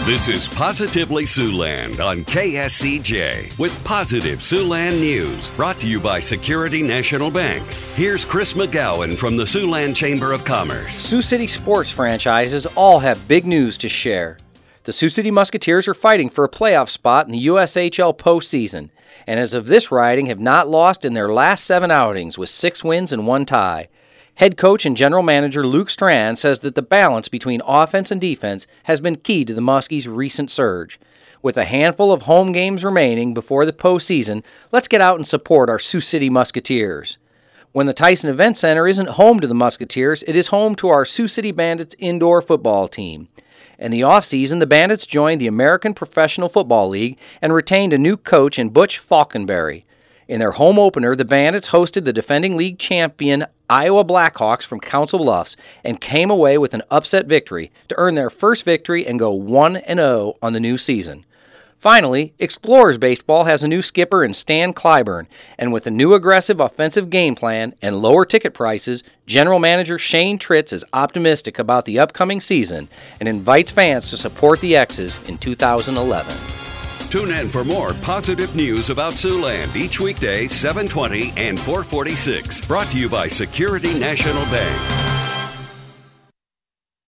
This is Positively Siouxland on KSCJ with Positive Siouxland News, brought to you by Security National Bank. Here's Chris McGowan from the Siouxland Chamber of Commerce. Sioux City sports franchises all have big news to share. The Sioux City Musketeers are fighting for a playoff spot in the USHL postseason, and as of this writing have not lost in their last 7 outings with 6 wins and 1 tie. Head coach and general manager Luke Strand says that the balance between offense and defense has been key to the Muskies' recent surge. With a handful of home games remaining before the postseason, let's get out and support our Sioux City Musketeers. When the Tyson Event Center isn't home to the Musketeers, it is home to our Sioux City Bandits indoor football team. In the offseason, the Bandits joined the American Professional Football League and retained a new coach in Butch Falkenberry. In their home opener, the Bandits hosted the defending league champion Iowa Blackhawks from Council Bluffs and came away with an upset victory to earn their first victory and go 1-0 on the new season. Finally, Explorers Baseball has a new skipper in Stan Clyburn, and with a new aggressive offensive game plan and lower ticket prices, General Manager Shane Tritz is optimistic about the upcoming season and invites fans to support the X's in 2011. Tune in for more positive news about Siouxland each weekday, 7:20 and 4:46. Brought to you by Security National Bank.